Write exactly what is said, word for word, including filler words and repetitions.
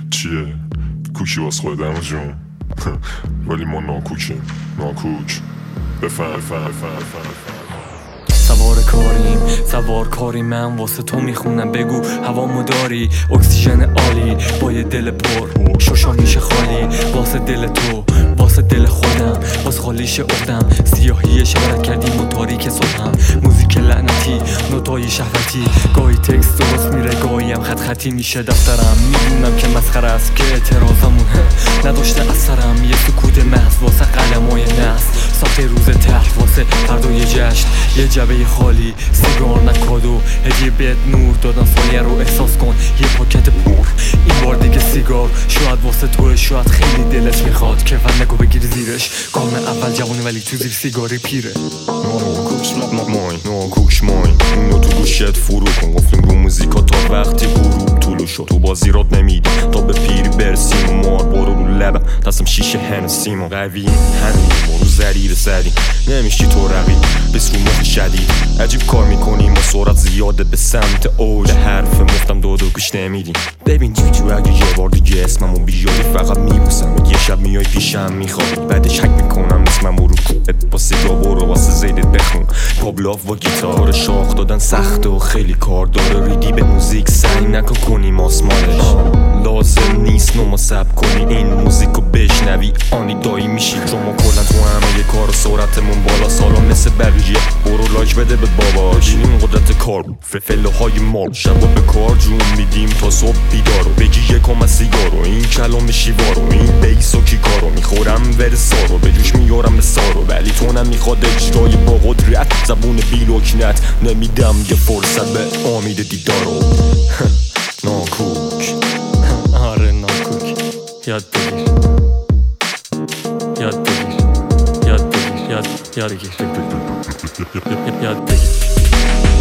چیه؟ کوکی واس خود دمو جون ولی ما ناکوکیم ناکوک بفهم بفهم بفهم سوار کاریم سوار کاری من واسه تو میخونم بگو هوامو داری اکسیژن عالی با یه دل پر شوشا میشه خالی واسه دل تو واسه دل خودم واسه خالیش افتم سیاهی شبرت کردیم و تاریک صبحم موزیک لعنتی نوتای شهوتی گاهی تکست درست میره گاهی هم خط خطی میشه دفترم میدونم که مسخره است که اعتراضمون نداشته اثرم یه سکوت محض واسه قلمای نسل ساخته روز تحت واسه فردای جشن یه جبه خالی سیگار نکادو هدیه بهت نور دادن سایه رو احساس کن یه پاکت پر این بار دیگه سیگار شاید واسه توه شاید خیلی دلت میخواد که فن نگو بگیری زیرش کام اول جوانی ولی تو زیر سیگاری پیره مای نو کوکش مای اینو تو گوشت فرو کن گفتیم رو موزیکا تا وقتی غروب طولو شد تو بازی رات نمیدی تا به پیری برسیم و مار برو رو لبم دستم شیشه هنسیم و قوی همین ما رو زریر زدیم نمیشی تو رقیب بس رو مخ شدید عجیب کار میکنیم و سرعت زیاده به سمت اوج حرف مفتم دو دو گوش نمیدیم ببین جوجو اگه یه بار دیگه اسممو بیاری فقط میبوسم یه شب میای پیشم میخوابی بعدش حک میکنم اسممو رو کوبت با سیگا برو واسه زیدت بخون پابلاف و گیتار شاخ دادن سخته و خیلی کار داره ریدی به موزیک سعی نکن کنیم آسمانش لازم نیست نما سب کنی این موزیکو بشنوی آنی دایی میشی چون ما کلا تو همه یه کار سرعتمون بالا سالا مثل بقیه برو لایک بده به باباش این قدرت کار فلفله های مار شبا به کار جون میدیم تا صبح بیدارو بگی یکم از سیگارو این کلام شیوارو این بیس و کیکارو میخورم ورسارو به جوش میارم به سارو ولی تو نمیخواد اجرای با قدرت زبون بیلوکنت نمیدم یه فرصت به امید دیدارو ناکوک آره ناکوک یاد بگیر یاد بگیر یاد بگیر یاد یاد بگیر یاد بگیر